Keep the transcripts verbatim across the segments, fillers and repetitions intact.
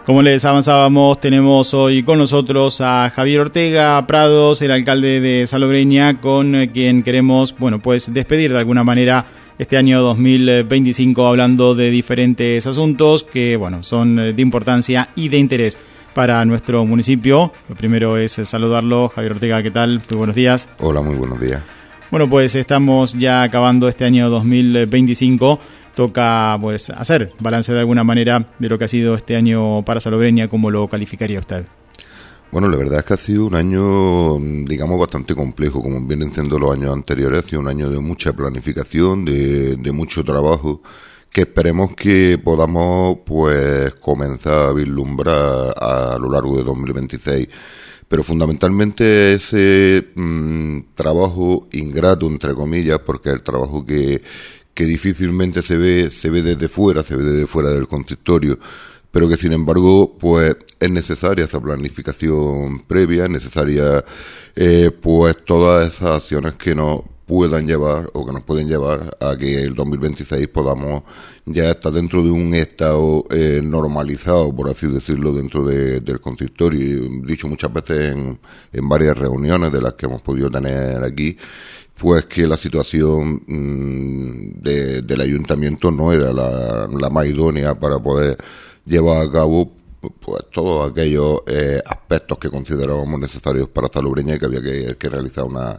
Como les avanzábamos, tenemos hoy con nosotros a Javier Ortega Prados, el alcalde de Salobreña, con quien queremos, bueno, pues despedir de alguna manera este año dos mil veinticinco hablando de diferentes asuntos que, bueno, son de importancia y de interés para nuestro municipio. Lo primero es saludarlo. Javier Ortega, ¿qué tal? Muy buenos días. Hola, muy buenos días. Bueno, pues estamos ya acabando este año dos mil veinticinco. Toca pues hacer balance de alguna manera de lo que ha sido este año para Salobreña. ¿Cómo lo calificaría usted? Bueno, la verdad es que ha sido un año, digamos, bastante complejo, como vienen siendo los años anteriores. Ha sido un año de mucha planificación, de, de mucho trabajo, que esperemos que podamos pues comenzar a vislumbrar a, a lo largo de dos mil veintiséis. Pero fundamentalmente ese mmm, trabajo ingrato, entre comillas, porque es el trabajo que, que difícilmente se ve, se ve desde fuera, se ve desde fuera del consistorio, pero que sin embargo pues es necesaria esa planificación previa, es necesaria eh, pues todas esas acciones que nos puedan llevar o que nos pueden llevar a que el dos mil veintiséis podamos ya estar dentro de un estado eh, normalizado, por así decirlo, dentro de, del consistorio. He dicho muchas veces en, en varias reuniones de las que hemos podido tener aquí, pues que la situación mmm, de, del ayuntamiento no era la, la más idónea para poder llevar a cabo pues todos aquellos eh, aspectos que considerábamos necesarios para Salobreña y que había que, que realizar una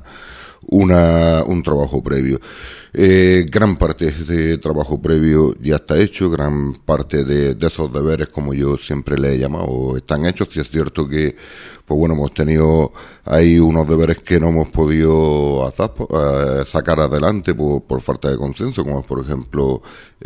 Una, un trabajo previo. Eh, gran parte de ese trabajo previo ya está hecho, gran parte de, de esos deberes, como yo siempre le he llamado, están hechos. Sí es cierto que, pues bueno, hemos tenido ahí unos deberes que no hemos podido hacer, eh, sacar adelante por, por falta de consenso, como es, por ejemplo,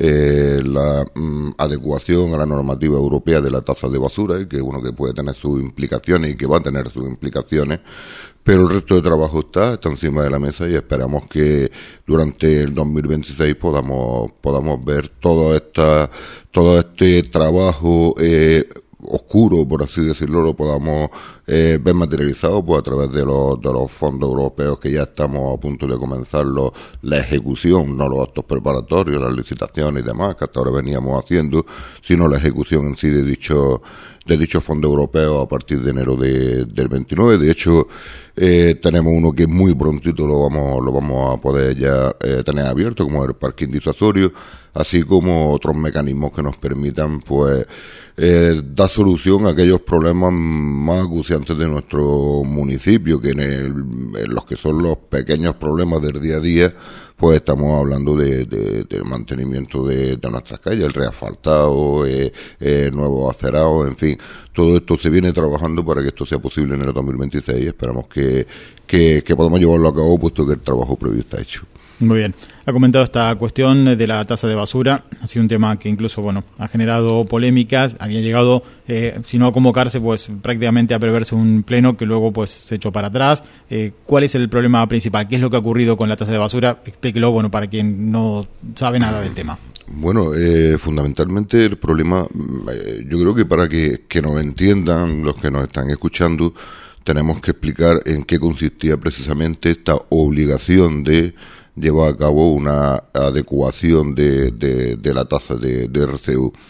eh, la mm, adecuación a la normativa europea de la tasa de basura, que bueno, que puede tener sus implicaciones y que va a tener sus implicaciones. Pero el resto de trabajo está, está encima de la mesa y esperamos que durante el dos mil veintiséis podamos podamos ver todo esta todo este trabajo eh, oscuro, por así decirlo, lo podamos eh, ver materializado pues a través de los de los fondos europeos, que ya estamos a punto de comenzar lo, la ejecución, no los actos preparatorios, las licitaciones y demás que hasta ahora veníamos haciendo, sino la ejecución en sí de dicho de dichos fondos europeos a partir de enero de, del veintinueve. De hecho, eh, tenemos uno que muy prontito lo vamos lo vamos a poder ya eh, tener abierto, como el parking disuasorio, así como otros mecanismos que nos permitan pues eh, dar solución a aquellos problemas más acuciantes de nuestro municipio, que en, el, en los que son los pequeños problemas del día a día, pues estamos hablando de, de, de mantenimiento de, de nuestras calles, el reasfaltado, eh, eh, nuevos acerados, en fin, todo esto se viene trabajando para que esto sea posible en el dos mil veintiséis. Esperamos que, que, que podamos llevarlo a cabo, puesto que el trabajo previo está hecho. Muy bien. Ha comentado esta cuestión de la tasa de basura. Ha sido un tema que incluso, bueno, ha generado polémicas. Había llegado, eh, si no a convocarse, pues prácticamente a preverse un pleno que luego pues se echó para atrás. Eh, ¿Cuál es el problema principal? ¿Qué es lo que ha ocurrido con la tasa de basura? Explíquelo, bueno, para quien no sabe nada del tema. Bueno, eh, fundamentalmente el problema, eh, yo creo que para que, que nos entiendan los que nos están escuchando, tenemos que explicar en qué consistía precisamente esta obligación de llevar a cabo una adecuación de, de, de la tasa de, de R C U.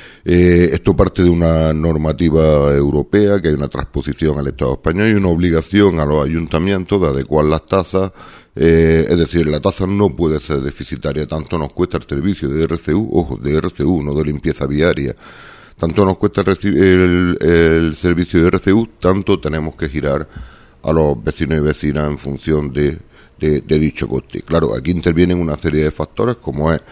Eh, esto parte de una normativa europea, que hay una transposición al Estado español y una obligación a los ayuntamientos de adecuar las tasas, eh, es decir, la tasa no puede ser deficitaria, tanto nos cuesta el servicio de R C U, ojo, de R C U, no de limpieza viaria, tanto nos cuesta el, el, el servicio de R C U, tanto tenemos que girar a los vecinos y vecinas en función de De, de dicho coste. Claro, aquí intervienen una serie de factores, como es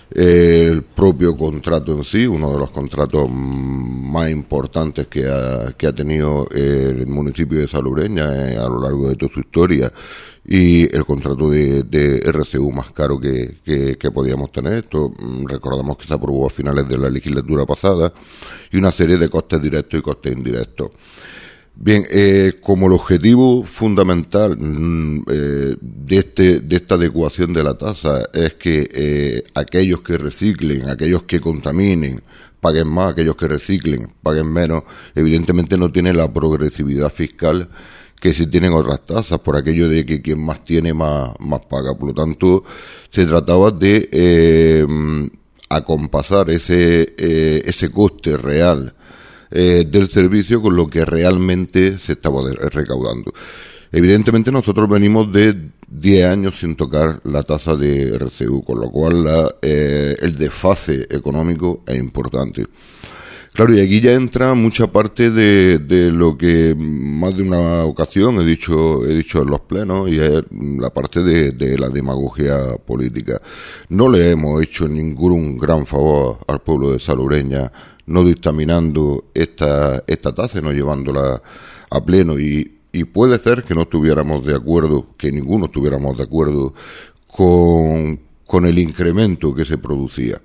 el propio contrato en sí, uno de los contratos más importantes que ha, que ha tenido el municipio de Salobreña eh, a lo largo de toda su historia, y el contrato de, de R C U más caro que, que, que podíamos tener. Esto recordamos que se aprobó a finales de la legislatura pasada, y una serie de costes directos y costes indirectos. Bien, eh, como el objetivo fundamental mm, eh, de este de esta adecuación de la tasa es que eh, aquellos que reciclen, aquellos que contaminen, paguen más, aquellos que reciclen, paguen menos, evidentemente no tiene la progresividad fiscal que si tienen otras tasas, por aquello de que quien más tiene, más, más paga. Por lo tanto, se trataba de eh, acompasar ese, eh, ese coste real eh, del servicio con lo que realmente se estaba recaudando. Evidentemente nosotros venimos de diez años sin tocar la tasa de R C U, con lo cual la, eh, el desfase económico es importante. Claro, y aquí ya entra mucha parte de, de lo que más de una ocasión he dicho he dicho en los plenos, y es la parte de, de la demagogia política. No le hemos hecho ningún gran favor al pueblo de Salobreña no dictaminando esta, esta tasa y no llevándola a pleno, y Y puede ser que no estuviéramos de acuerdo, que ninguno estuviéramos de acuerdo con, con el incremento que se producía.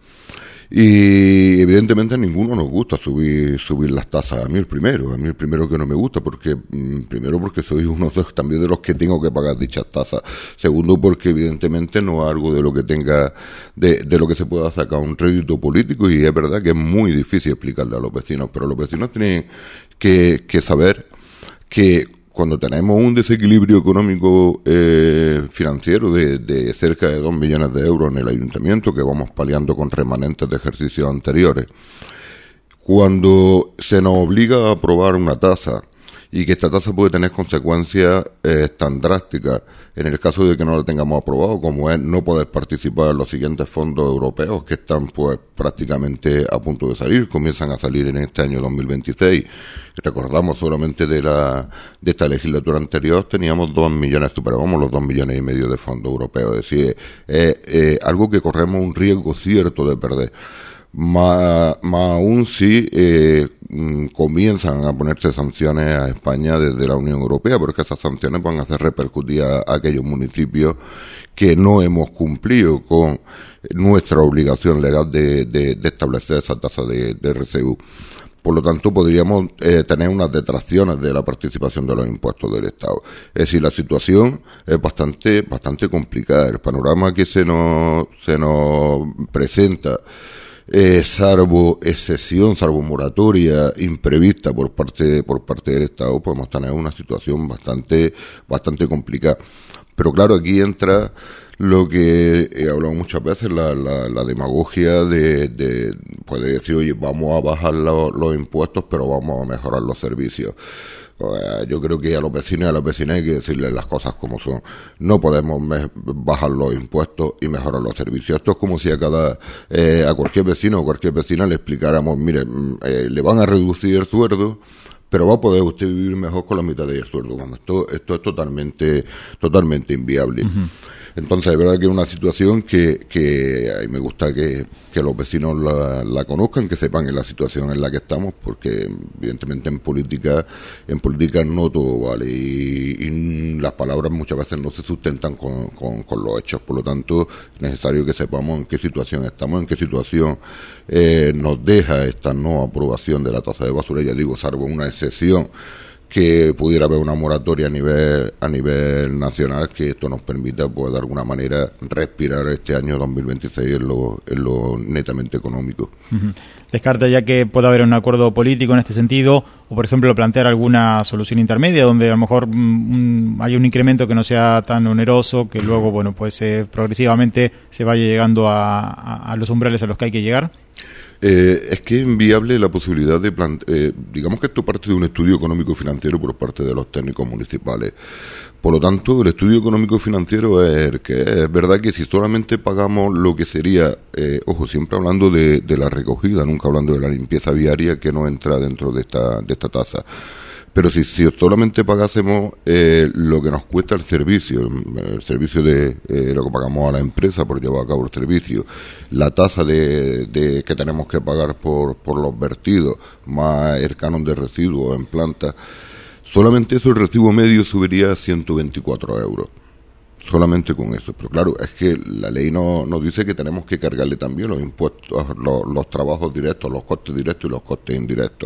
Y evidentemente a ninguno nos gusta subir subir las tasas. A mí el primero, a mí el primero que no me gusta, porque primero porque soy uno de, también de los que tengo que pagar dichas tasas. Segundo, porque evidentemente no es algo de lo que tenga, de, de lo que se pueda sacar un rédito político, y es verdad que es muy difícil explicarle a los vecinos, pero los vecinos tienen que, que saber que cuando tenemos un desequilibrio económico eh, financiero de, de cerca de dos millones de euros en el ayuntamiento, que vamos paliando con remanentes de ejercicios anteriores, cuando se nos obliga a aprobar una tasa, y que esta tasa puede tener consecuencias eh, tan drásticas en el caso de que no la tengamos aprobado, como es no poder participar en los siguientes fondos europeos que están pues prácticamente a punto de salir, comienzan a salir en este año dos mil veintiséis. Recordamos solamente de la de esta legislatura anterior teníamos dos millones, superábamos los dos millones y medio de fondos europeos, es decir, es eh, algo que corremos un riesgo cierto de perder. Más, más aún si eh, comienzan a ponerse sanciones a España desde la Unión Europea, porque esas sanciones van a hacer repercutir a aquellos municipios que no hemos cumplido con nuestra obligación legal de, de, de establecer esa tasa de, de R C U. Por lo tanto, podríamos eh, tener unas detracciones de la participación de los impuestos del Estado. Es decir, la situación es bastante bastante complicada. El panorama que se nos se nos presenta, Eh, salvo excepción, salvo moratoria imprevista por parte por parte del Estado, podemos tener una situación bastante bastante complicada. Pero claro, aquí entra lo que he hablado muchas veces, la, la, la demagogia de, de, pues de decir, oye, vamos a bajar lo, los impuestos, pero vamos a mejorar los servicios. Yo creo que a los vecinos y a las vecinas hay que decirles las cosas como son. No podemos me- bajar los impuestos y mejorar los servicios. Esto es como si a cada eh, a cualquier vecino o cualquier vecina le explicáramos, mire, eh, le van a reducir el sueldo, pero va a poder usted vivir mejor con la mitad del sueldo. Bueno, esto, esto es totalmente, totalmente inviable. Uh-huh. Entonces, es verdad que es una situación que, que a mí me gusta que, que los vecinos la, la conozcan, que sepan en la situación en la que estamos, porque evidentemente en política, en política no todo vale, y, y las palabras muchas veces no se sustentan con, con, con los hechos. Por lo tanto, es necesario que sepamos en qué situación estamos, en qué situación eh, nos deja esta no aprobación de la tasa de basura. Ya digo, salvo una excepción, que pudiera haber una moratoria a nivel a nivel nacional, que esto nos permita, pues, de alguna manera respirar este año dos mil veintiséis en lo, en lo netamente económico. Uh-huh. ¿Descarta ya que pueda haber un acuerdo político en este sentido, o por ejemplo plantear alguna solución intermedia donde a lo mejor mm, hay un incremento que no sea tan oneroso, que luego, bueno, pues eh, progresivamente se vaya llegando a, a, a los umbrales a los que hay que llegar? Eh, es que es inviable la posibilidad de plantear, eh, digamos que esto parte de un estudio económico-financiero por parte de los técnicos municipales. Por lo tanto, el estudio económico-financiero es el que es. Es verdad que si solamente pagamos lo que sería, eh, ojo, siempre hablando de, de la recogida, nunca hablando de la limpieza viaria, que no entra dentro de esta, de esta tasa. Pero si, si solamente pagásemos eh, lo que nos cuesta el servicio, el servicio de eh, lo que pagamos a la empresa por llevar a cabo el servicio, la tasa de, de que tenemos que pagar por, por los vertidos, más el canon de residuos en planta, solamente eso, el recibo medio subiría a ciento veinticuatro euros. Solamente con eso. Pero claro, es que la ley no, nos dice que tenemos que cargarle también los impuestos, los, los trabajos directos, los costes directos y los costes indirectos.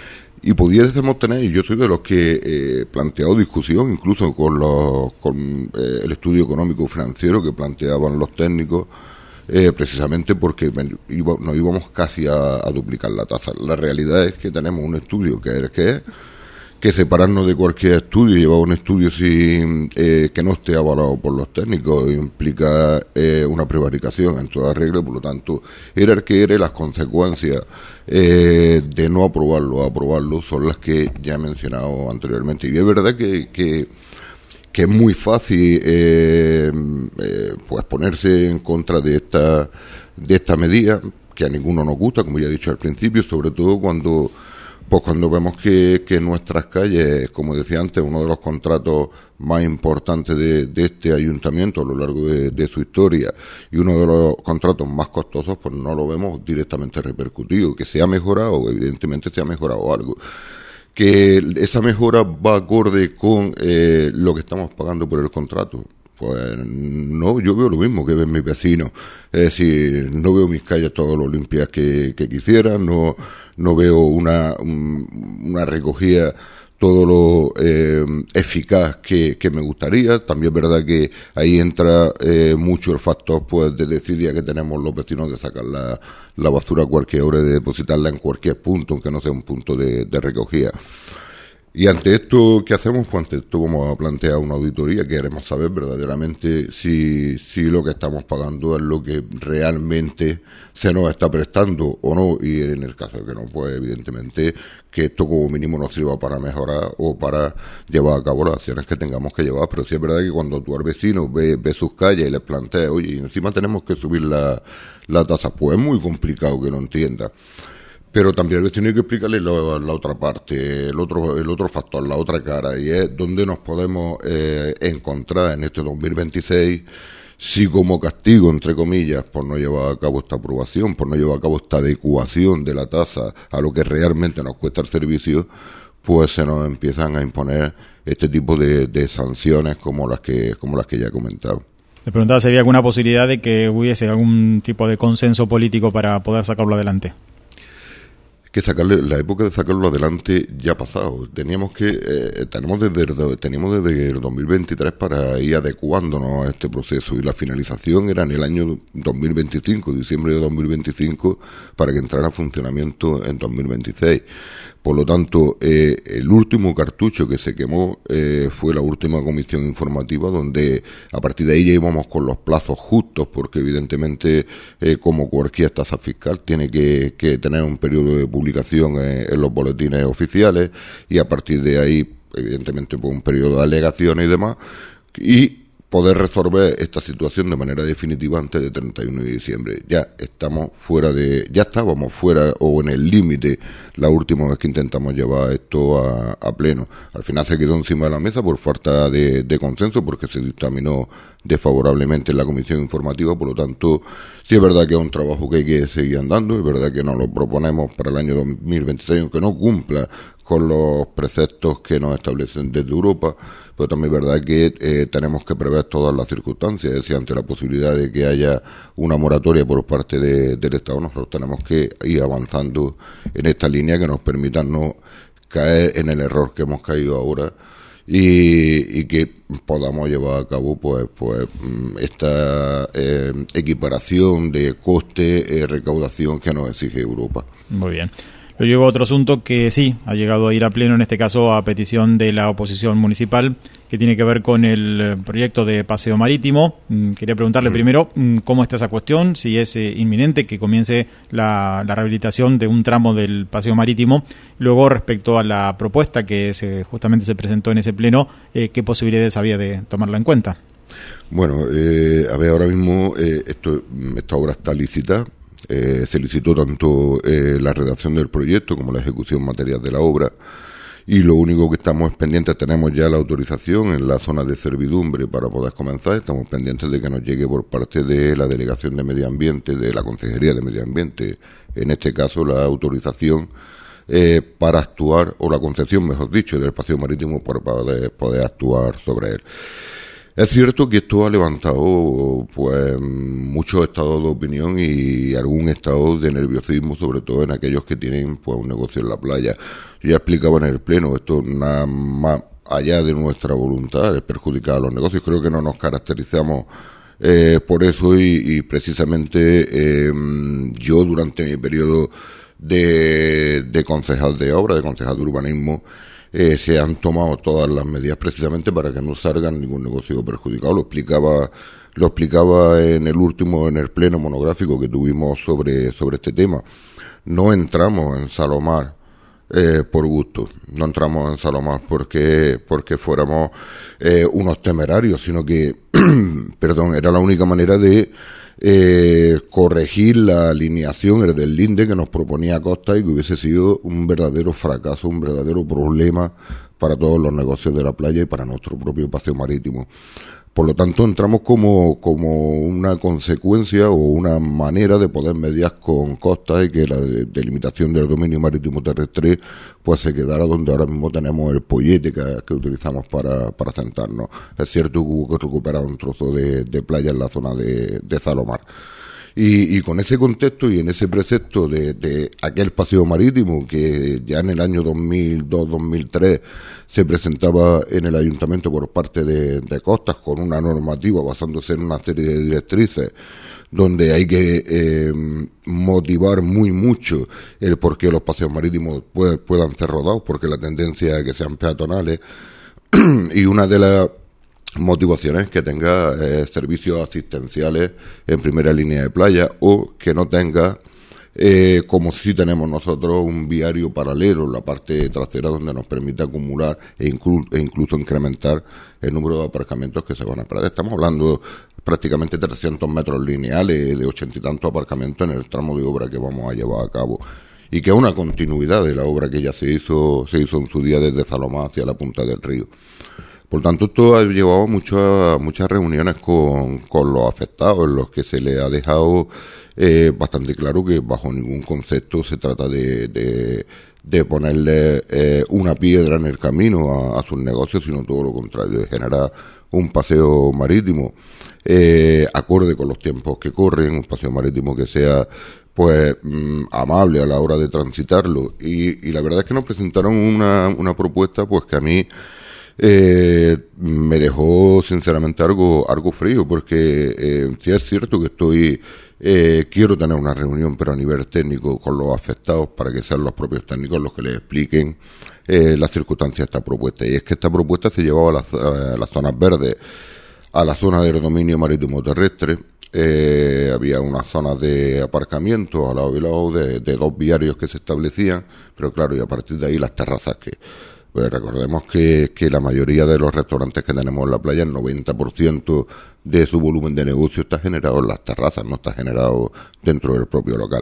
Y pudiésemos tener, y yo soy de los que he eh, planteado discusión, incluso con, los, con eh, el estudio económico financiero que planteaban los técnicos, eh, precisamente porque iba, nos íbamos casi a, a duplicar la tasa. La realidad es que tenemos un estudio que es que es, que separarnos de cualquier estudio, llevar un estudio sin eh, que no esté avalado por los técnicos implica eh, una prevaricación en toda regla, por lo tanto, era el que era, las consecuencias eh, de no aprobarlo, aprobarlo son las que ya he mencionado anteriormente. Y es verdad que, que, que es muy fácil eh, eh, pues ponerse en contra de esta, de esta medida, que a ninguno nos gusta, como ya he dicho al principio, sobre todo cuando Pues cuando vemos que, que nuestras calles, como decía antes, uno de los contratos más importantes de, de este ayuntamiento a lo largo de, de su historia y uno de los contratos más costosos, pues no lo vemos directamente repercutido. Que se ha mejorado, evidentemente se ha mejorado algo. Que esa mejora va acorde con eh, lo que estamos pagando por el contrato. Pues no, yo veo lo mismo que ven mis vecinos. Es decir, no veo mis calles todo lo limpias que, que quisiera, no, no veo una, un, una recogida todo lo eh, eficaz que, que me gustaría. También es verdad que ahí entra eh, mucho el factor pues de desidia que tenemos los vecinos de sacar la, la basura a cualquier hora y de depositarla en cualquier punto, aunque no sea un punto de, de recogida. Y ante esto, ¿qué hacemos? Pues ante esto vamos a plantear una auditoría. Queremos saber verdaderamente si, si lo que estamos pagando es lo que realmente se nos está prestando o no. Y en el caso de que no, pues evidentemente que esto como mínimo nos sirva para mejorar o para llevar a cabo las acciones que tengamos que llevar. Pero sí es verdad que cuando tú al vecino ve, ve sus calles y les planteas, oye, y encima tenemos que subir la, la tasa, pues es muy complicado que lo entienda. Pero también al vecino hay que explicarle la, la otra parte, el otro el otro factor, la otra cara, y es dónde nos podemos eh, encontrar en este dos mil veintiséis si como castigo, entre comillas, por no llevar a cabo esta aprobación, por no llevar a cabo esta adecuación de la tasa a lo que realmente nos cuesta el servicio, pues se nos empiezan a imponer este tipo de, de sanciones como las que como las que ya he comentado. Le preguntaba si había alguna posibilidad de que hubiese algún tipo de consenso político para poder sacarlo adelante. Que sacarle, la época de sacarlo adelante ya ha pasado. Teníamos que, eh, tenemos desde el, teníamos desde el dos mil veintitrés para ir adecuándonos a este proceso, y la finalización era en el año dos mil veinticinco, diciembre de dos mil veinticinco, para que entrara a funcionamiento en dos mil veintiséis. Por lo tanto, eh, el último cartucho que se quemó eh, fue la última comisión informativa, donde a partir de ahí ya íbamos con los plazos justos, porque evidentemente, eh, como cualquier tasa fiscal, tiene que, que tener un periodo de publicación eh, en los boletines oficiales, y a partir de ahí, evidentemente, pues un periodo de alegaciones y demás, y poder resolver esta situación de manera definitiva antes del treinta y uno de diciembre. Ya estamos fuera de, ya estábamos fuera o en el límite la última vez que intentamos llevar esto a, a pleno. Al final se quedó encima de la mesa por falta de, de consenso, porque se dictaminó desfavorablemente en la comisión informativa. Por lo tanto, sí es verdad que es un trabajo que hay que seguir andando, es verdad que nos lo proponemos para el año dos mil veintiséis, aunque no cumpla con los preceptos que nos establecen desde Europa, pero también es verdad que eh, tenemos que prever todas las circunstancias. Es decir, ante la posibilidad de que haya una moratoria por parte de, del Estado, nosotros tenemos que ir avanzando en esta línea que nos permita no caer en el error que hemos caído ahora, y, y que podamos llevar a cabo pues pues esta eh, equiparación de coste, eh, recaudación que nos exige Europa. Muy bien. Lo llevo a otro asunto que sí ha llegado a ir a pleno, en este caso a petición de la oposición municipal, que tiene que ver con el proyecto de paseo marítimo. Quería preguntarle mm. primero cómo está esa cuestión, si es eh, inminente que comience la, la rehabilitación de un tramo del paseo marítimo. Luego, respecto a la propuesta que se, justamente se presentó en ese pleno, eh, ¿qué posibilidades había de tomarla en cuenta? Bueno, eh, a ver, ahora mismo eh, esto, esta obra está licitada. Eh, se licitó tanto eh, la redacción del proyecto como la ejecución material de la obra, y lo único que estamos pendientes, tenemos ya la autorización en la zona de servidumbre para poder comenzar. Estamos pendientes de que nos llegue por parte de la Delegación de Medio Ambiente, de la Consejería de Medio Ambiente, en este caso la autorización eh, para actuar, o la concesión, mejor dicho, del paseo marítimo para poder, poder actuar sobre él. Es cierto que esto ha levantado pues muchos estados de opinión y algún estado de nerviosismo, sobre todo en aquellos que tienen pues un negocio en la playa. Yo ya explicaba en el pleno, esto nada más allá de nuestra voluntad es perjudicar a los negocios. Creo que no nos caracterizamos eh, por eso, y, y precisamente eh, yo durante mi periodo de, de concejal de obra, de concejal de urbanismo, eh, se han tomado todas las medidas precisamente para que no salga ningún negocio perjudicado. Lo explicaba lo explicaba en el último, en el pleno monográfico que tuvimos sobre, sobre este tema. No entramos en Salomar eh, por gusto, no entramos en Salomar porque, porque fuéramos eh, unos temerarios, sino que, perdón, era la única manera de eh, corregir la alineación, el del Linde que nos proponía Costa y que hubiese sido un verdadero fracaso, un verdadero problema para todos los negocios de la playa y para nuestro propio paseo marítimo. Por lo tanto, entramos como, como una consecuencia o una manera de poder mediar con Costa y que la delimitación del dominio marítimo terrestre pues se quedara donde ahora mismo tenemos el pollete que, que utilizamos para, para sentarnos. Es cierto que hubo que recuperar un trozo de, de playa en la zona de, de Salomar. Y, y con ese contexto y en ese precepto de, de aquel paseo marítimo que ya en el año dos mil dos dos mil tres se presentaba en el ayuntamiento por parte de, de Costas con una normativa basándose en una serie de directrices donde hay que eh, motivar muy mucho el por qué los paseos marítimos pueden, puedan ser rodados, porque la tendencia es que sean peatonales y una de las motivaciones que tenga eh, servicios asistenciales en primera línea de playa o que no tenga eh, como si tenemos nosotros un viario paralelo en la parte trasera donde nos permite acumular e, inclu- e incluso incrementar el número de aparcamientos que se van a parar. Estamos hablando prácticamente trescientos metros lineales de ochenta y tantos aparcamientos en el tramo de obra que vamos a llevar a cabo y que es una continuidad de la obra que ya se hizo se hizo en su día desde Salomar hacia la punta del río. Por tanto, esto ha llevado muchas muchas reuniones con, con los afectados, en los que se les ha dejado eh, bastante claro que bajo ningún concepto se trata de, de, de ponerle eh, una piedra en el camino a, a sus negocios, sino todo lo contrario, de generar un paseo marítimo eh, acorde con los tiempos que corren, un paseo marítimo que sea pues mmm, amable a la hora de transitarlo. Y, y la verdad es que nos presentaron una, una propuesta pues que a mí Eh, me dejó sinceramente algo algo frío, porque eh, sí es cierto que estoy eh, quiero tener una reunión pero a nivel técnico con los afectados para que sean los propios técnicos los que les expliquen eh, las circunstancias de esta propuesta. Y es que esta propuesta se llevaba a las, a las zonas verdes, a la zona del dominio marítimo terrestre. Eh, había unas zonas de aparcamiento a lado y lado de, de dos viarios que se establecían, pero claro, y a partir de ahí las terrazas que Pues recordemos que, que la mayoría de los restaurantes que tenemos en la playa, el noventa por ciento de su volumen de negocio está generado en las terrazas, no está generado dentro del propio local.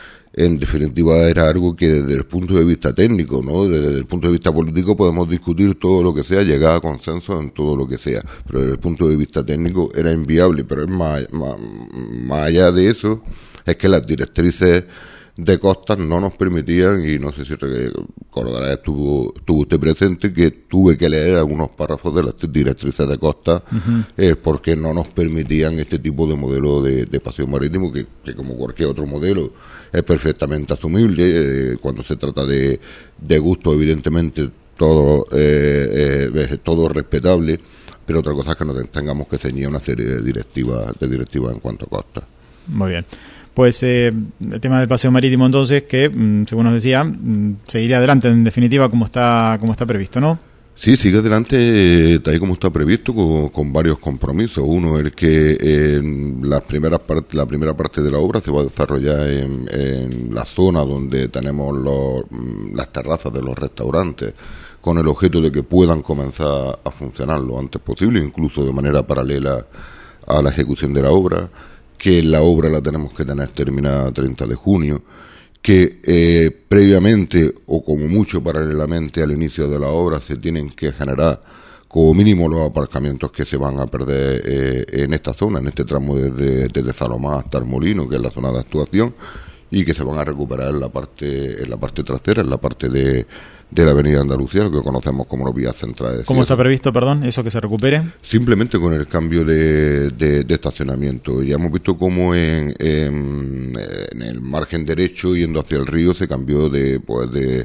En definitiva, era algo que desde el punto de vista técnico, ¿no? Desde el punto de vista político podemos discutir todo lo que sea, llegar a consenso en todo lo que sea, pero desde el punto de vista técnico era inviable. Pero es más, más, más allá de eso, es que las directrices de Costas no nos permitían, y no sé si recordará, estuvo, estuvo usted presente, que tuve que leer algunos párrafos de las directrices de Costas, uh-huh. eh, porque no nos permitían este tipo de modelo de, de paseo marítimo, que, que como cualquier otro modelo es perfectamente asumible, eh, cuando se trata de, de gusto, evidentemente todo, eh, eh, es todo respetable, pero otra cosa es que nos tengamos que ceñir una serie de directivas, de directivas en cuanto a Costas. Muy bien. Pues eh, el tema del paseo marítimo entonces, que mmm, según nos decía, mmm, seguiría adelante en definitiva como está como está previsto, ¿no? Sí, sigue adelante eh, tal y como está previsto, con, con varios compromisos. Uno es que eh, las primeras part- la primera parte de la obra se va a desarrollar en, en la zona donde tenemos los, las terrazas de los restaurantes, con el objeto de que puedan comenzar a funcionar lo antes posible, incluso de manera paralela a la ejecución de la obra, que la obra la tenemos que tener terminada treinta de junio, que eh, previamente o como mucho paralelamente al inicio de la obra se tienen que generar como mínimo los aparcamientos que se van a perder eh, en esta zona, en este tramo desde, desde Salomar hasta el Molino, que es la zona de actuación, y que se van a recuperar en la parte en la parte trasera, en la parte de, de la avenida Andalucía, lo que conocemos como las vías centrales. ¿Cómo está previsto, perdón, eso que se recupere? Simplemente con el cambio de, de, de estacionamiento. Ya hemos visto cómo en, en, en el margen derecho, yendo hacia el río, se cambió de pues de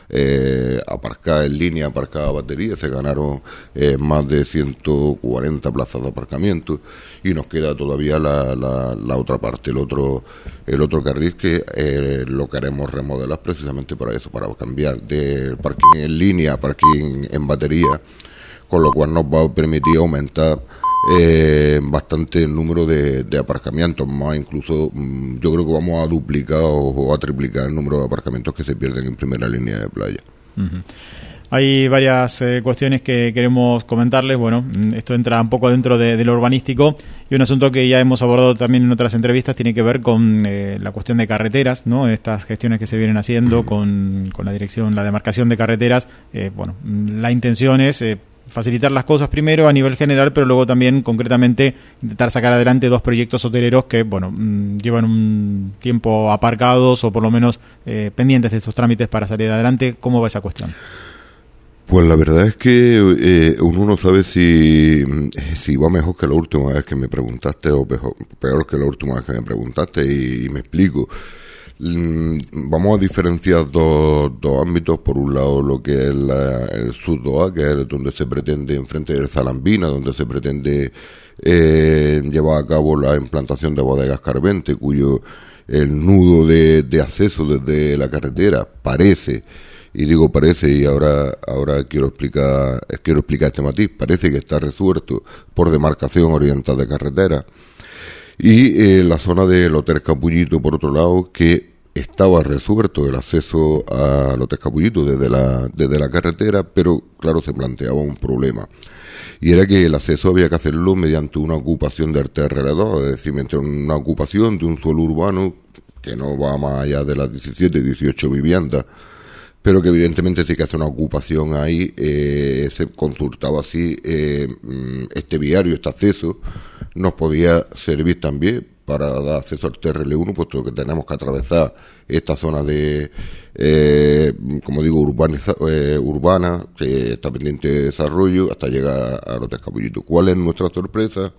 eh, aparcar en línea, aparcar a batería. Se ganaron eh, más de ciento cuarenta plazas de aparcamiento y nos queda todavía la, la, la otra parte, el otro el otro carril que eh, lo queremos remodelar precisamente para eso, para cambiar de parking en línea a parking en batería, con lo cual nos va a permitir aumentar eh, bastante el número de, de aparcamientos, más incluso mmm, yo creo que vamos a duplicar o, o a triplicar el número de aparcamientos que se pierden en primera línea de playa. Uh-huh. Hay varias eh, cuestiones que queremos comentarles. Bueno, esto entra un poco dentro de, de lo urbanístico, y un asunto que ya hemos abordado también en otras entrevistas tiene que ver con eh, la cuestión de carreteras, ¿no? Estas gestiones que se vienen haciendo con, con la dirección, la demarcación de carreteras. Eh, bueno, la intención es eh, facilitar las cosas primero a nivel general, pero luego también concretamente intentar sacar adelante dos proyectos hoteleros que, bueno, mmm, llevan un tiempo aparcados o por lo menos eh, pendientes de esos trámites para salir adelante. ¿Cómo va esa cuestión? Pues la verdad es que eh, uno no sabe si, si va mejor que la última vez que me preguntaste o peor, peor que la última vez que me preguntaste, y, y me explico. Vamos a diferenciar dos, dos ámbitos. Por un lado, lo que es la, el Sud-Doa, que es donde se pretende, enfrente del Zalambina, donde se pretende eh, llevar a cabo la implantación de bodegas Carvente, cuyo el nudo de, de acceso desde la carretera parece, y digo parece, y ahora ahora quiero explicar quiero explicar este matiz, parece que está resuelto por demarcación oriental de carretera, y eh, la zona del Hotel Capullito, por otro lado, que estaba resuelto el acceso al Hotel Capullito desde la desde la carretera, pero claro, se planteaba un problema, y era que el acceso había que hacerlo mediante una ocupación del T R L dos, es decir, mediante una ocupación de un suelo urbano que no va más allá de las diecisiete, dieciocho viviendas, pero que evidentemente sí que hace una ocupación ahí. Eh, se consultaba si eh, este viario, este acceso, nos podía servir también para dar acceso al T R L uno, puesto que tenemos que atravesar esta zona de, eh, como digo, urbaniza, eh, urbana, que está pendiente de desarrollo, hasta llegar a Hotel Capullito. ¿Cuál es nuestra sorpresa?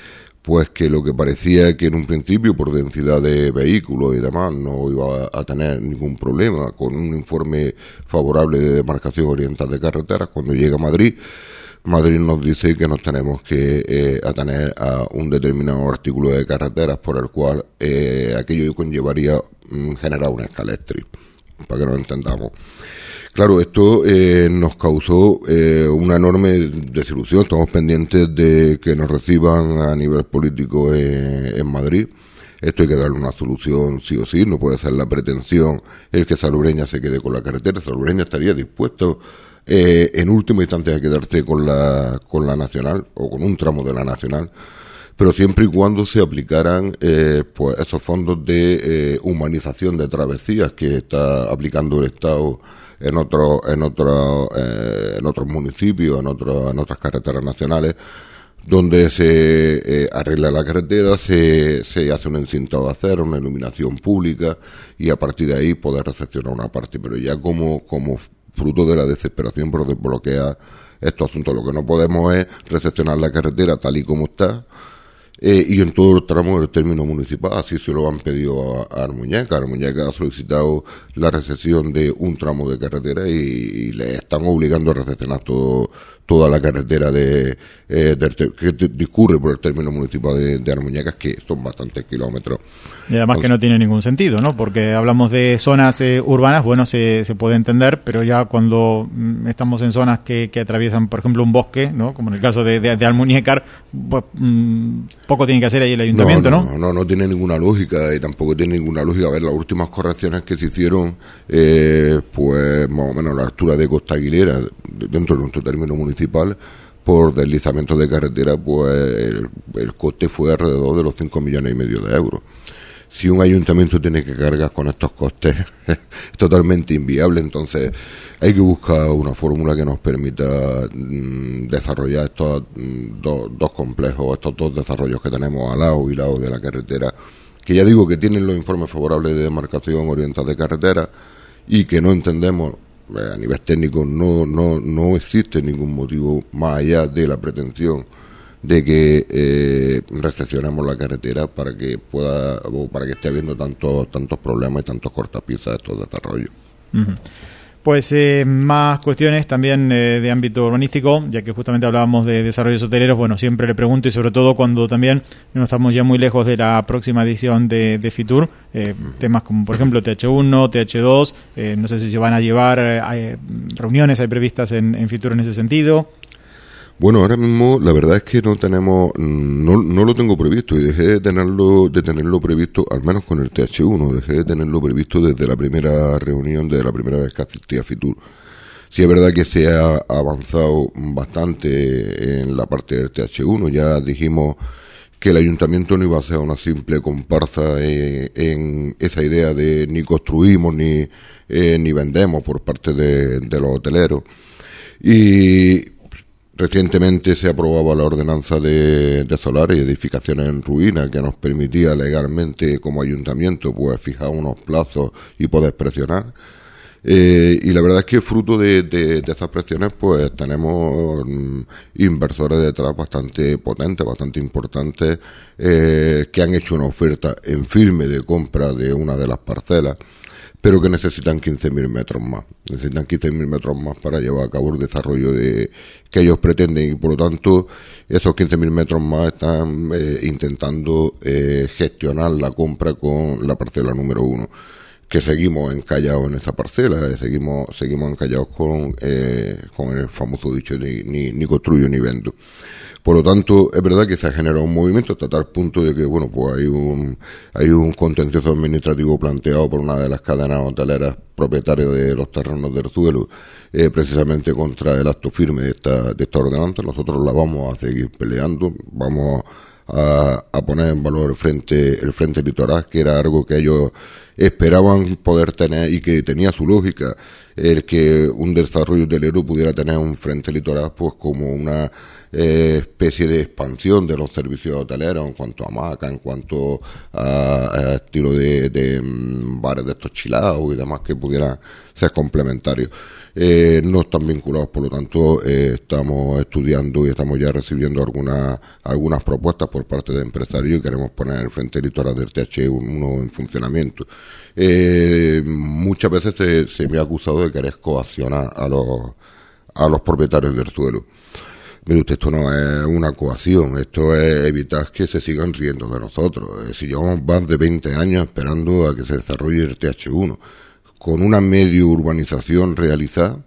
Pues que lo que parecía que en un principio, por densidad de vehículos y demás, no iba a tener ningún problema, con un informe favorable de demarcación oriental de carreteras, cuando llega a Madrid, Madrid nos dice que nos tenemos que eh, atener a un determinado artículo de carreteras, por el cual eh, aquello conllevaría mm, generar una escaletri, para que nos entendamos. Claro, esto eh, nos causó eh, una enorme desilusión. Estamos pendientes de que nos reciban a nivel político eh, en Madrid. Esto hay que darle una solución sí o sí. No puede ser la pretensión el que Salobreña se quede con la carretera. Salobreña estaría dispuesto eh, en última instancia a quedarse con la, con la Nacional o con un tramo de la Nacional, pero siempre y cuando se aplicaran eh, pues esos fondos de eh, humanización de travesías que está aplicando el Estado en otros en otros eh, en otros municipios, en otros en otras carreteras nacionales, donde se eh, arregla la carretera, se se hace un encintado de acero, una iluminación pública, y a partir de ahí poder recepcionar una parte. Pero ya como como fruto de la desesperación por desbloquear estos asuntos, lo que no podemos es recepcionar la carretera tal y como está. Eh, y en todo el tramo del término municipal, así se lo han pedido a, a Armuñeca. Armuñeca ha solicitado la recepción de un tramo de carretera y, y le están obligando a recepcionar todo, toda la carretera de, eh, del, que discurre por el término municipal de, de Armuñeca, que son bastantes kilómetros. Y además Entonces, que no tiene ningún sentido, ¿no? Porque hablamos de zonas eh, urbanas, bueno, se, se puede entender, pero ya cuando mm, estamos en zonas que, que atraviesan, por ejemplo, un bosque, ¿no? Como en el caso de, de, de Almuñécar, pues mm, poco tiene que hacer ahí el ayuntamiento, ¿no? No, no, no, no tiene ninguna lógica, y tampoco tiene ninguna lógica. A ver, las últimas correcciones que se hicieron, eh, pues más o menos a la altura de Costa Aguilera, dentro de nuestro término municipal, por deslizamiento de carretera, pues el, el coste fue alrededor de los cinco millones y medio de euros. Si un ayuntamiento tiene que cargar con estos costes, es totalmente inviable. Entonces hay que buscar una fórmula que nos permita mm, desarrollar estos mm, do, dos complejos, estos dos desarrollos que tenemos al lado y lado de la carretera, que ya digo que tienen los informes favorables de demarcación oriental de carretera, y que no entendemos, eh, a nivel técnico no, no, no existe ningún motivo más allá de la pretensión de que eh, recepcionemos la carretera para que pueda o para que esté habiendo tantos tantos problemas y tantos cortapisas de estos desarrollos. Uh-huh. Pues eh, más cuestiones también eh, de ámbito urbanístico, ya que justamente hablábamos de desarrollos hoteleros. Bueno, siempre le pregunto, y sobre todo cuando también no estamos ya muy lejos de la próxima edición de, de Fitur, eh, temas como por ejemplo T H uno, T H dos, eh, no sé si se van a llevar eh, reuniones, hay previstas en, en Fitur en ese sentido. Bueno, ahora mismo la verdad es que no tenemos, no, no lo tengo previsto y dejé de tenerlo, de tenerlo previsto, al menos con el T H uno, dejé de tenerlo previsto desde la primera reunión, desde la primera vez que asistí a Fitur. Sí es verdad que se ha avanzado bastante en la parte del T H uno, ya dijimos que el ayuntamiento no iba a ser una simple comparsa en, en esa idea de ni construimos ni, eh, ni vendemos por parte de, de los hoteleros. Y recientemente se aprobaba la ordenanza de, de solares y edificaciones en ruina que nos permitía legalmente como ayuntamiento pues fijar unos plazos y poder presionar. Eh, y la verdad es que fruto de, de, de esas presiones pues tenemos mm, inversores detrás bastante potentes, bastante importantes, eh, que han hecho una oferta en firme de compra de una de las parcelas, pero que necesitan quince mil metros más. Necesitan quince mil metros más para llevar a cabo el desarrollo de que ellos pretenden y por lo tanto esos quince mil metros más están eh, intentando eh, gestionar la compra con la parcela número uno, que seguimos encallados en esa parcela, eh, seguimos seguimos encallados con eh, con el famoso dicho de ni, ni construyo ni vendo. Por lo tanto, es verdad que se ha generado un movimiento hasta tal punto de que, bueno, pues hay un hay un contencioso administrativo planteado por una de las cadenas hoteleras propietarias de los terrenos del suelo, eh, precisamente contra el acto firme de esta, de esta ordenanza. Nosotros la vamos a seguir peleando, vamos a, a poner en valor el frente, el frente litoral, que era algo que ellos esperaban poder tener y que tenía su lógica, el que un desarrollo hotelero pudiera tener un frente litoral pues como una eh, especie de expansión de los servicios hoteleros en cuanto a hamaca, en cuanto a, a estilo de, de um, bares de estos chilados y demás que pudieran ser complementarios. Eh, no están vinculados, por lo tanto eh, estamos estudiando y estamos ya recibiendo algunas algunas propuestas por parte de empresarios y queremos poner el frente litoral del T H uno en funcionamiento. Eh, muchas veces se, se me ha acusado de querer coaccionar a los a los propietarios del suelo. Mire usted, esto no es una coacción, esto es evitar que se sigan riendo de nosotros. Eh, si llevamos más de veinte años esperando a que se desarrolle el T H uno, con una medio urbanización realizada,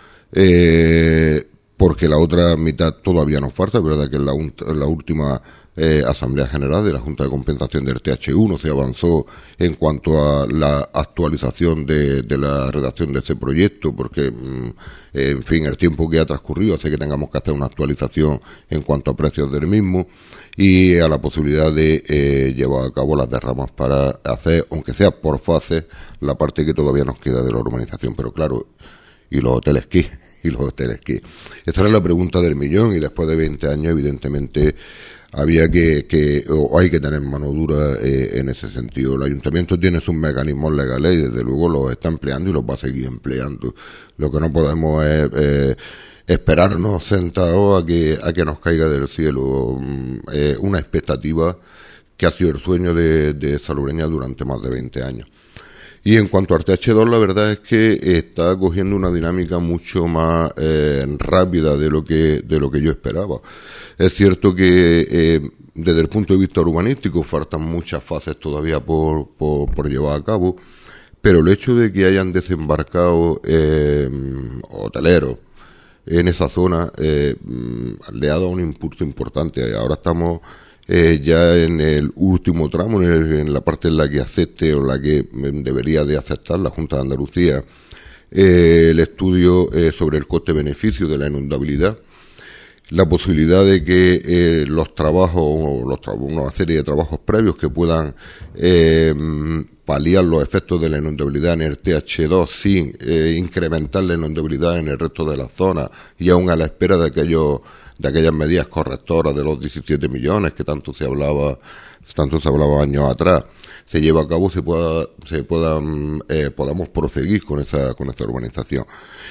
eh, porque la otra mitad todavía nos falta, es verdad que en la, en la última eh, Asamblea General de la Junta de Compensación del T H uno se avanzó en cuanto a la actualización de, de la redacción de ese proyecto, porque, mm, en fin, el tiempo que ha transcurrido hace que tengamos que hacer una actualización en cuanto a precios del mismo y a la posibilidad de eh, llevar a cabo las derramas para hacer, aunque sea por fases, la parte que todavía nos queda de la urbanización. Pero claro, ¿y los hoteles qué? ¿Y los hoteles qué? Esta era la pregunta del millón y después de veinte años, evidentemente, había que, que o hay que tener mano dura eh, en ese sentido. El ayuntamiento tiene sus mecanismos legales y desde luego los está empleando y los va a seguir empleando. Lo que no podemos es eh, esperarnos sentados a que a que nos caiga del cielo eh, una expectativa que ha sido el sueño de, de Salobreña durante más de veinte años. Y en cuanto al T H dos, la verdad es que está cogiendo una dinámica mucho más eh, rápida de lo que de lo que yo esperaba. Es cierto que eh, desde el punto de vista urbanístico faltan muchas fases todavía por, por, por llevar a cabo, pero el hecho de que hayan desembarcado eh, hoteleros en esa zona eh, le ha dado un impulso importante. Ahora estamos eh, ya en el último tramo, en, el, en la parte en la que acepte o la que debería de aceptar la Junta de Andalucía eh, el estudio eh, sobre el coste-beneficio de la inundabilidad, la posibilidad de que eh, los trabajos, o los tra- una serie de trabajos previos que puedan eh, paliar los efectos de la inundabilidad en el T H dos sin eh, incrementar la inundabilidad en el resto de la zona y aún a la espera de aquellos de aquellas medidas correctoras de los diecisiete millones que tanto se hablaba tanto se hablaba años atrás se lleva a cabo, se pueda se puedan eh, podamos proseguir con esa con esa urbanización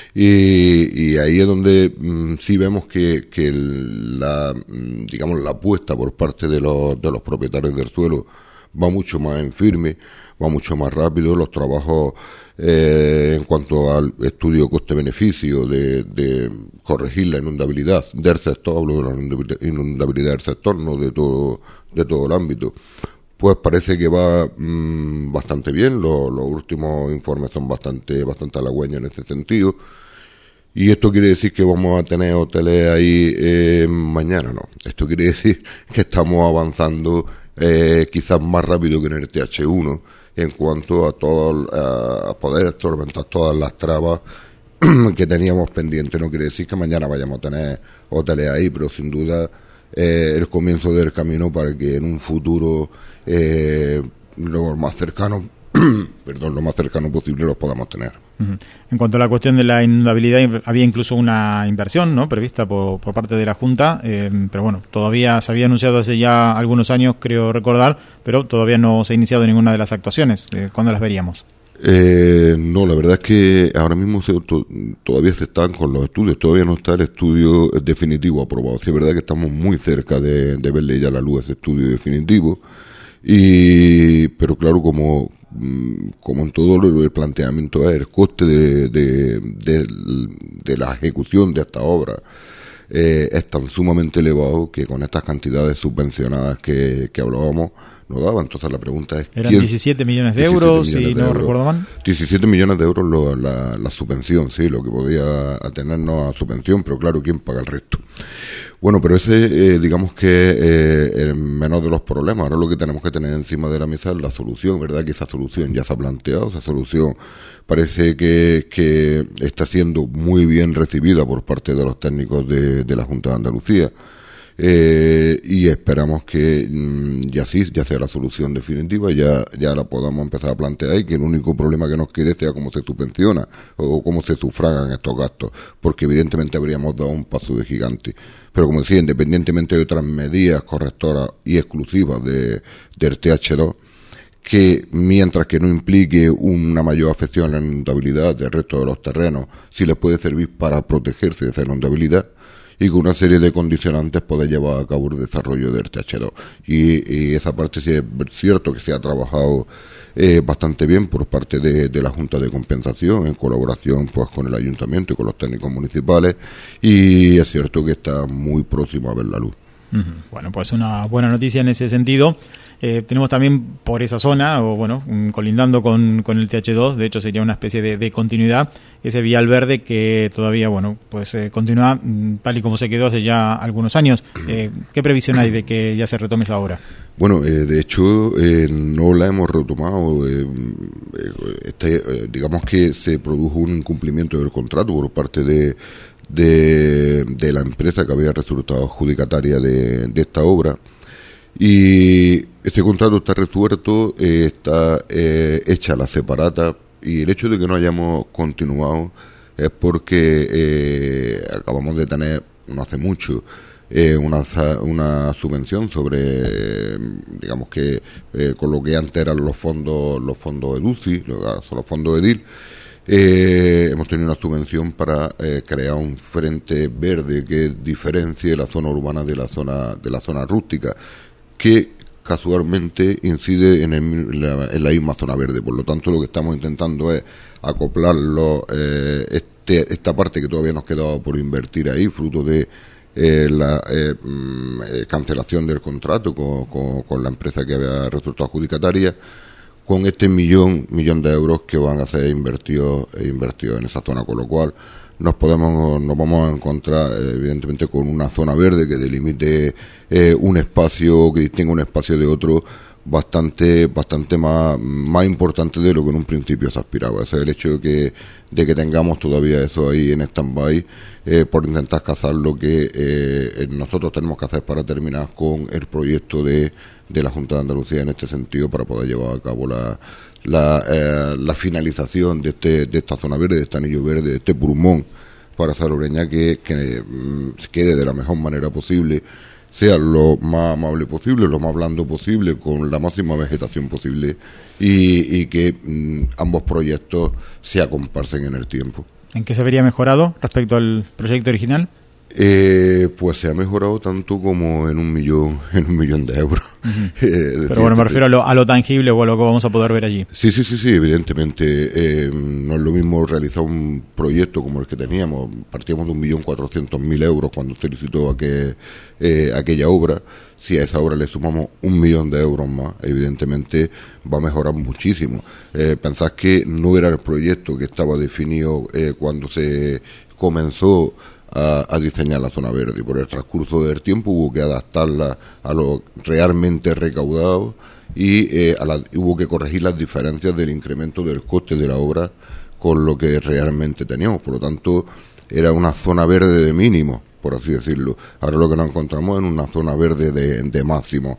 y, y ahí es donde mm, sí vemos que, que la digamos la apuesta por parte de los de los propietarios del suelo va mucho más en firme, va mucho más rápido. Los trabajos eh, en cuanto al estudio coste-beneficio de, de corregir la inundabilidad del sector, hablo de la inundabilidad del sector, no de todo, de todo el ámbito, pues parece que va mmm, bastante bien. Los, los últimos informes son bastante, bastante halagüeños en ese sentido. Y esto quiere decir que vamos a tener hoteles ahí eh, mañana, no. Esto quiere decir que estamos avanzando eh, quizás más rápido que en el T H uno en cuanto a todo, a poder solventar todas las trabas que teníamos pendientes. No quiere decir que mañana vayamos a tener hoteles ahí, pero sin duda eh, el comienzo del camino para que en un futuro eh, lo más cercano perdón, lo más cercano posible los podamos tener. Uh-huh. En cuanto a la cuestión de la inundabilidad, había incluso una inversión, ¿no?, prevista por, por parte de la Junta, eh, pero bueno, todavía se había anunciado hace ya algunos años, creo recordar, pero todavía no se ha iniciado ninguna de las actuaciones. Eh, ¿Cuándo las veríamos? Eh, no, la verdad es que ahora mismo se, to, todavía se están con los estudios, todavía no está el estudio definitivo aprobado. Sí, es verdad que estamos muy cerca de, de verle ya la luz ese estudio definitivo, y pero claro, como como en todo el planteamiento es el coste de, de, de, de la ejecución de esta obra eh, es tan sumamente elevado que con estas cantidades subvencionadas que, que hablábamos no daba. Entonces la pregunta es eran diecisiete millones de euros, si no recuerdo mal. diecisiete millones de euros lo, la, la subvención, sí, lo que podía atenernos a subvención, pero claro, ¿quién paga el resto? Bueno, pero ese, eh, digamos que eh, el menor de los problemas. Ahora lo que tenemos que tener encima de la mesa es la solución, ¿verdad? Que esa solución ya se ha planteado, esa solución parece que, que está siendo muy bien recibida por parte de los técnicos de, de la Junta de Andalucía. Eh, y esperamos que mm, ya sí, ya sea la solución definitiva, ya ya la podamos empezar a plantear y que el único problema que nos quede sea cómo se subvenciona o cómo se sufragan estos gastos, porque evidentemente habríamos dado un paso de gigante. Pero como decía, independientemente de otras medidas correctoras y exclusivas de, del T H dos, que mientras que no implique una mayor afección a la inundabilidad del resto de los terrenos, sí les puede servir para protegerse de esa inundabilidad, y con una serie de condicionantes poder llevar a cabo el desarrollo del T H dos. Y, y esa parte sí es cierto que se ha trabajado eh, bastante bien por parte de, de la Junta de Compensación, en colaboración pues con el Ayuntamiento y con los técnicos municipales, y es cierto que está muy próximo a ver la luz. Uh-huh. Bueno, pues una buena noticia en ese sentido. Eh, tenemos también por esa zona, o bueno, colindando con, con el T H dos, de hecho sería una especie de, de continuidad, ese vial verde que todavía, bueno, pues eh, continúa mm, tal y como se quedó hace ya algunos años. Eh, ¿Qué previsión hay de que ya se retome esa obra? Bueno, eh, de hecho, eh, no la hemos retomado. Eh, este, eh, digamos que se produjo un incumplimiento del contrato por parte de De, de la empresa que había resultado adjudicataria de, de esta obra, y este contrato está resuelto, eh, está eh, hecha la separata, y el hecho de que no hayamos continuado es porque eh, acabamos de tener, no hace mucho, eh, una, una subvención sobre, eh, digamos que eh, con lo que antes eran los fondos, los fondos EDUCI, los, los fondos EDIL. Eh, hemos tenido una subvención para eh, crear un frente verde que diferencie la zona urbana de la zona de la zona rústica, que casualmente incide en, el, la, en la misma zona verde. Por lo tanto, lo que estamos intentando es acoplarlo, eh, este, esta parte que todavía nos quedaba por invertir ahí, fruto de eh, la eh, eh, cancelación del contrato con, con, con la empresa que había resultado adjudicataria, con este millón millón de euros que van a ser invertidos invertidos en esa zona, con lo cual nos podemos nos vamos a encontrar eh, evidentemente con una zona verde que delimite eh, un espacio, que distinga un espacio de otro, bastante bastante más más importante de lo que en un principio se aspiraba. Ese es el hecho de que de que tengamos todavía eso ahí en stand-by, eh, por intentar cazar lo que eh, nosotros tenemos que hacer para terminar con el proyecto de, de la Junta de Andalucía en este sentido, para poder llevar a cabo la la, eh, la finalización de este de esta zona verde, de este anillo verde, de este pulmón para Salobreña, que, que mm, quede de la mejor manera posible, sea lo más amable posible, lo más blando posible, con la máxima vegetación posible, y, y que mmm, ambos proyectos se acomparsen en el tiempo. ¿En qué se vería mejorado respecto al proyecto original? Eh, pues se ha mejorado tanto como en un millón, en un millón de euros. Uh-huh. eh, Pero bueno, me refiero a lo, a lo tangible o a lo que vamos a poder ver allí. Sí, sí, sí, sí, evidentemente. Eh, no es lo mismo realizar un proyecto como el que teníamos. Partíamos de un millón cuatrocientos mil euros cuando se licitó aquel, eh, aquella obra. Si a esa obra le sumamos un millón de euros más, evidentemente va a mejorar muchísimo. Eh, pensad que no era el proyecto que estaba definido eh, cuando se comenzó A, a diseñar la zona verde, y por el transcurso del tiempo hubo que adaptarla a lo realmente recaudado y eh, a la, hubo que corregir las diferencias del incremento del coste de la obra con lo que realmente teníamos. Por lo tanto, era una zona verde de mínimo, por así decirlo. Ahora lo que nos encontramos es una zona verde de, de máximo,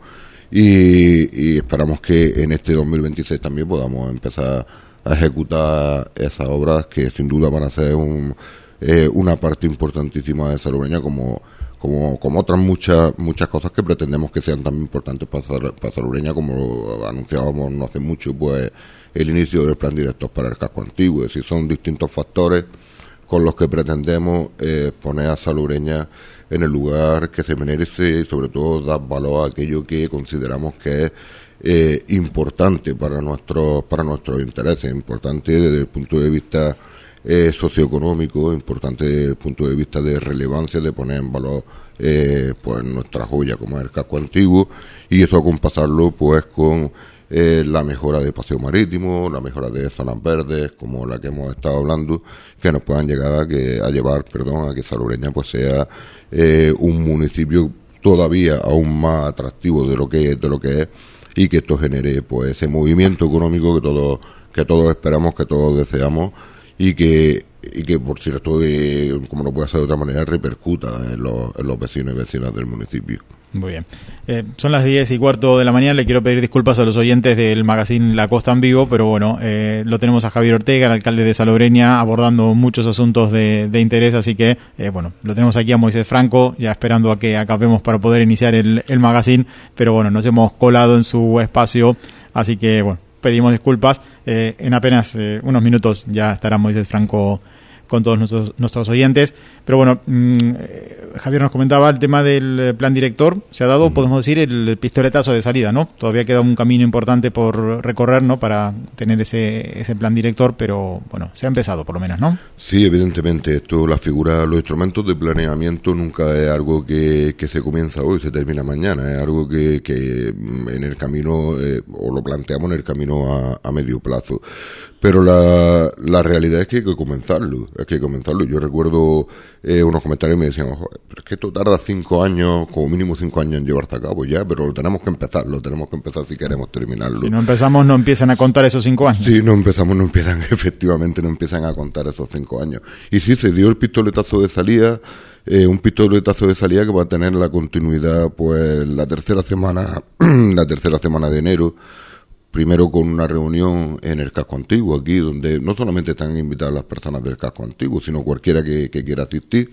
y, y esperamos que en este dos mil veintiséis también podamos empezar a ejecutar esas obras que sin duda van a ser un Eh, una parte importantísima de Salobreña, como como como otras muchas muchas cosas que pretendemos que sean tan importantes para, para Salobreña, como anunciábamos no hace mucho, pues el inicio del plan director para el casco antiguo. Es decir, son distintos factores con los que pretendemos eh, poner a Salobreña en el lugar que se merece, y sobre todo dar valor a aquello que consideramos que es eh, importante para nuestros para nuestros intereses, importante desde el punto de vista Eh, socioeconómico, importante desde el punto de vista de relevancia, de poner en valor eh, pues nuestra joya como es el casco antiguo, y eso acompasarlo pues con eh, la mejora de paseo marítimo, la mejora de zonas verdes como la que hemos estado hablando, que nos puedan llegar a, que, a llevar perdón a que Salobreña pues sea eh, un municipio todavía aún más atractivo de lo que de lo que es, y que esto genere pues ese movimiento económico que todos que todos esperamos, que todos deseamos, y que y que por cierto, eh, como no puede ser de otra manera, repercuta en los, en los vecinos y vecinas del municipio. Muy bien. Eh, son las diez y cuarto de la mañana. Le quiero pedir disculpas a los oyentes del magazine La Costa en Vivo, pero bueno, eh, lo tenemos a Javier Ortega, el alcalde de Salobreña, abordando muchos asuntos de, de interés, así que eh, bueno, lo tenemos aquí a Moisés Franco, ya esperando a que acabemos para poder iniciar el, el magazine, pero bueno, nos hemos colado en su espacio, así que bueno, pedimos disculpas. Eh, en apenas eh, unos minutos ya estará Moisés Franco con todos nuestros, nuestros oyentes. Pero bueno, mmm, Javier nos comentaba el tema del plan director. Se ha dado, mm. podemos decir, el pistoletazo de salida, ¿no? Todavía queda un camino importante por recorrer, ¿no? Para tener ese, ese plan director, pero bueno, se ha empezado por lo menos, ¿no? Sí, evidentemente. Esto, la figura, los instrumentos de planeamiento nunca es algo que, que se comienza hoy, se termina mañana. Es algo que, que en el camino, eh, o lo planteamos en el camino a, a medio plazo. Pero la, la realidad es que hay que comenzarlo, hay que comenzarlo. Yo recuerdo eh, unos comentarios que me decían, ojo, pero es que esto tarda cinco años, como mínimo cinco años en llevarse a cabo ya, pero tenemos que empezar, lo tenemos que empezar si queremos terminarlo. Si no empezamos, no empiezan a contar esos cinco años. Sí, no empezamos, no empiezan, efectivamente, no empiezan a contar esos cinco años. Y sí, se dio el pistoletazo de salida, eh, un pistoletazo de salida que va a tener la continuidad, pues, la tercera semana, la tercera semana de enero. Primero con una reunión en el casco antiguo, aquí donde no solamente están invitadas las personas del casco antiguo, sino cualquiera que, que quiera asistir.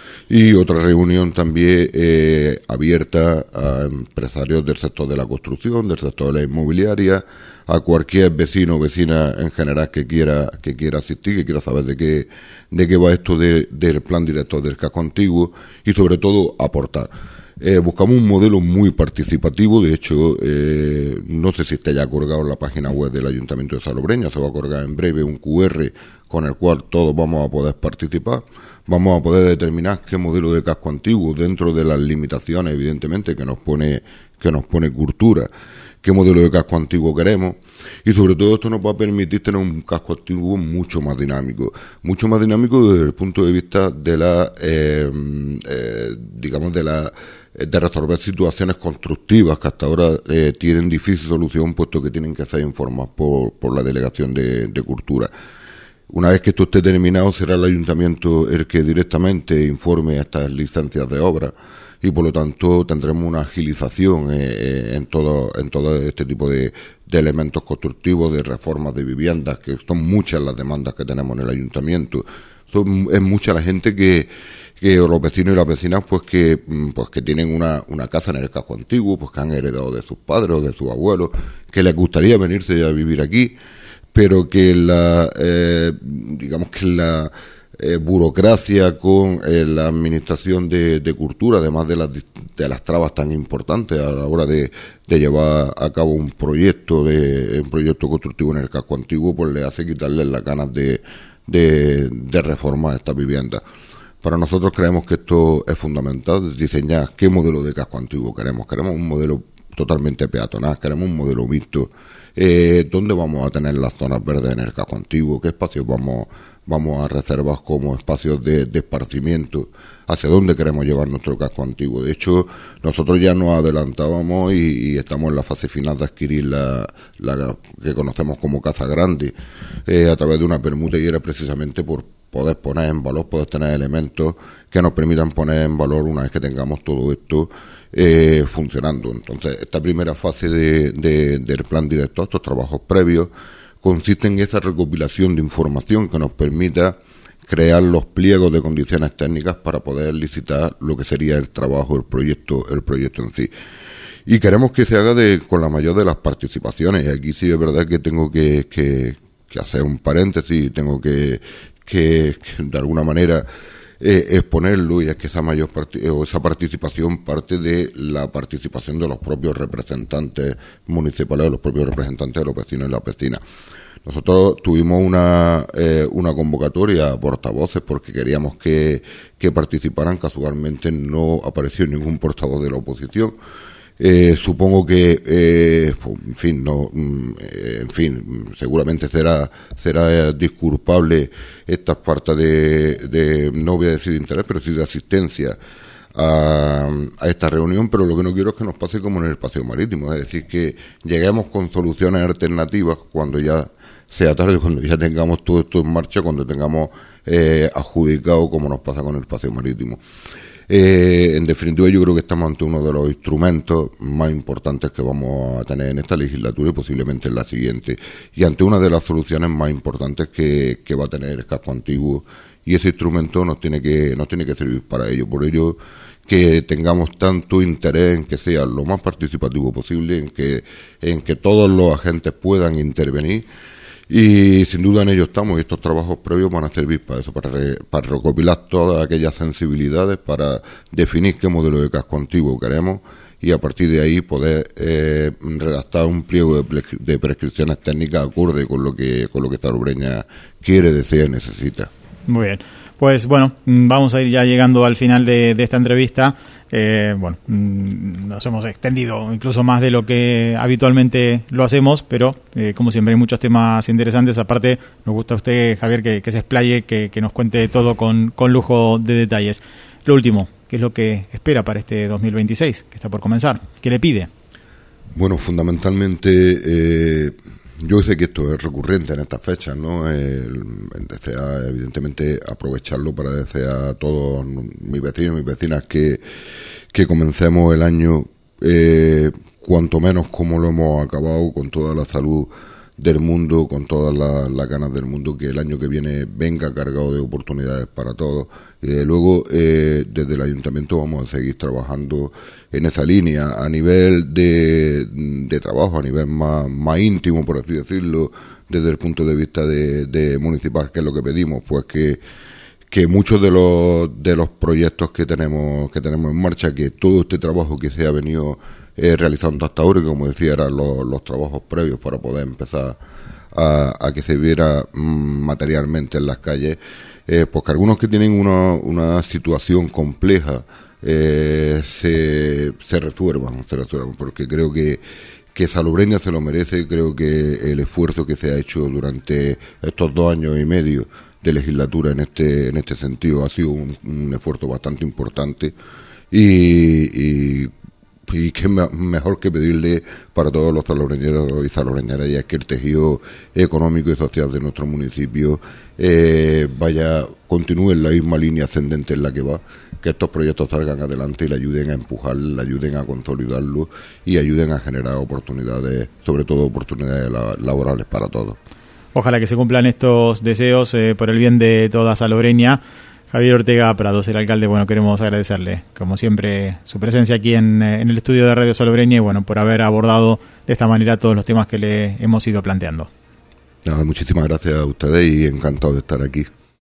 Y otra reunión también eh, abierta a empresarios del sector de la construcción, del sector de la inmobiliaria, a cualquier vecino o vecina en general que quiera que quiera asistir, que quiera saber de qué de qué va esto de, del plan director del casco antiguo, y sobre todo aportar. Eh, buscamos un modelo muy participativo. De hecho, eh, no sé si está ya colgado en la página web del Ayuntamiento de Salobreña, se va a colgar en breve un cu erre con el cual todos vamos a poder participar, vamos a poder determinar qué modelo de casco antiguo, dentro de las limitaciones evidentemente que nos pone que nos pone cultura, qué modelo de casco antiguo queremos, y sobre todo esto nos va a permitir tener un casco antiguo mucho más dinámico, mucho más dinámico desde el punto de vista de la, eh, eh, digamos, de la de resolver situaciones constructivas que hasta ahora eh, tienen difícil solución, puesto que tienen que ser informadas por, por la Delegación de, de Cultura. Una vez que esto esté terminado, será el Ayuntamiento el que directamente informe a estas licencias de obra, y por lo tanto tendremos una agilización eh, en todo en todo este tipo de, de elementos constructivos, de reformas de viviendas, que son muchas las demandas que tenemos en el Ayuntamiento. Son, es mucha la gente que que los vecinos y las vecinas pues que pues que tienen una una casa en el casco antiguo, pues que han heredado de sus padres o de sus abuelos, que les gustaría venirse a vivir aquí, pero que la eh, digamos que la eh, burocracia con eh, la administración de, de cultura, además de las, de las trabas tan importantes a la hora de, de llevar a cabo un proyecto de un proyecto constructivo en el casco antiguo, pues le hace quitarle las ganas de, de, de reformar estas viviendas. Para nosotros creemos que esto es fundamental, diseñar qué modelo de casco antiguo queremos. Queremos un modelo totalmente peatonal, queremos un modelo mixto. Eh, ¿Dónde vamos a tener las zonas verdes en el casco antiguo? ¿Qué espacios vamos, vamos a reservar como espacios de, de esparcimiento? ¿Hacia dónde queremos llevar nuestro casco antiguo? De hecho, nosotros ya nos adelantábamos y, y estamos en la fase final de adquirir la, la que conocemos como Casa Grande, eh, a través de una permuta, y era precisamente por poder poner en valor, poder tener elementos que nos permitan poner en valor una vez que tengamos todo esto eh, funcionando. Entonces, esta primera fase de, de, del plan director, estos trabajos previos, consiste en esa recopilación de información que nos permita crear los pliegos de condiciones técnicas para poder licitar lo que sería el trabajo, el proyecto, el proyecto en sí. Y queremos que se haga de, con la mayor de las participaciones. Y aquí sí es verdad que tengo que, que, que hacer un paréntesis, tengo que Que, que de alguna manera eh, exponerlo, y es que esa mayor part- o esa participación parte de la participación de los propios representantes municipales, de los propios representantes de los vecinos y las vecinas. Nosotros tuvimos una eh, una convocatoria a portavoces porque queríamos que, que participaran. Casualmente no apareció ningún portavoz de la oposición. Eh, supongo que, eh, en fin, no, eh, en fin, seguramente será será disculpable esta falta de, de, no voy a decir de interés, pero sí de asistencia a, a esta reunión. Pero lo que no quiero es que nos pase como en el paseo marítimo, es decir, que lleguemos con soluciones alternativas cuando ya sea tarde, cuando ya tengamos todo esto en marcha, cuando tengamos eh, adjudicado, como nos pasa con el paseo marítimo. Eh, en definitiva, yo creo que estamos ante uno de los instrumentos más importantes que vamos a tener en esta legislatura y posiblemente en la siguiente, y ante una de las soluciones más importantes que, que va a tener el casco antiguo, y ese instrumento nos tiene que nos tiene que servir para ello. Por ello, que tengamos tanto interés en que sea lo más participativo posible, en que en que todos los agentes puedan intervenir. Y sin duda en ello estamos, y estos trabajos previos van a servir para eso, para, re, para recopilar todas aquellas sensibilidades, para definir qué modelo de casco antiguo queremos, y a partir de ahí poder eh, redactar un pliego de, de prescripciones técnicas acorde con lo que con lo que Salobreña quiere, desea y necesita. Muy bien, pues bueno, vamos a ir ya llegando al final de, de esta entrevista. Eh, bueno, nos hemos extendido incluso más de lo que habitualmente lo hacemos, pero eh, como siempre hay muchos temas interesantes. Aparte, nos gusta a usted, Javier, que, que se explaye, que, que nos cuente todo con, con lujo de detalles. Lo último, ¿qué es lo que espera para este dos mil veintiséis, que está por comenzar? ¿Qué le pide? Bueno, fundamentalmente, eh, yo sé que esto es recurrente en estas fechas, ¿no? El, el desear, evidentemente, aprovecharlo para desear a todos mis vecinos y mis vecinas que, que comencemos el año, eh, cuanto menos como lo hemos acabado, con toda la salud del mundo, con todas las, las ganas del mundo, que el año que viene venga cargado de oportunidades para todos. Y desde luego, eh, desde el Ayuntamiento vamos a seguir trabajando en esa línea, a nivel de, de trabajo, a nivel más, más íntimo, por así decirlo, desde el punto de vista de, de municipal. ¿Qué es lo que pedimos? Pues que que muchos de los de los proyectos que tenemos que tenemos en marcha, que todo este trabajo que se ha venido eh, realizando hasta ahora, que como decía eran los, los trabajos previos para poder empezar a, a que se viera mmm, materialmente en las calles, eh, pues que algunos que tienen una, una situación compleja eh, se, se resuelvan, se resuelvan, porque creo que que Salobreña se lo merece. Creo que el esfuerzo que se ha hecho durante estos dos años y medio de legislatura en este en este sentido ha sido un, un esfuerzo bastante importante, y, y, y que me, mejor que pedirle para todos los salobreñeros y salobreñeras, ya es que el tejido económico y social de nuestro municipio eh, vaya continúe en la misma línea ascendente en la que va, que estos proyectos salgan adelante y le ayuden a empujar, le ayuden a consolidarlo y ayuden a generar oportunidades, sobre todo oportunidades laborales para todos. Ojalá que se cumplan estos deseos eh, por el bien de toda Salobreña. Javier Ortega Prados, el alcalde, bueno, queremos agradecerle, como siempre, su presencia aquí en, en el estudio de Radio Salobreña, y bueno, por haber abordado de esta manera todos los temas que le hemos ido planteando. Nada, muchísimas gracias a ustedes y encantado de estar aquí.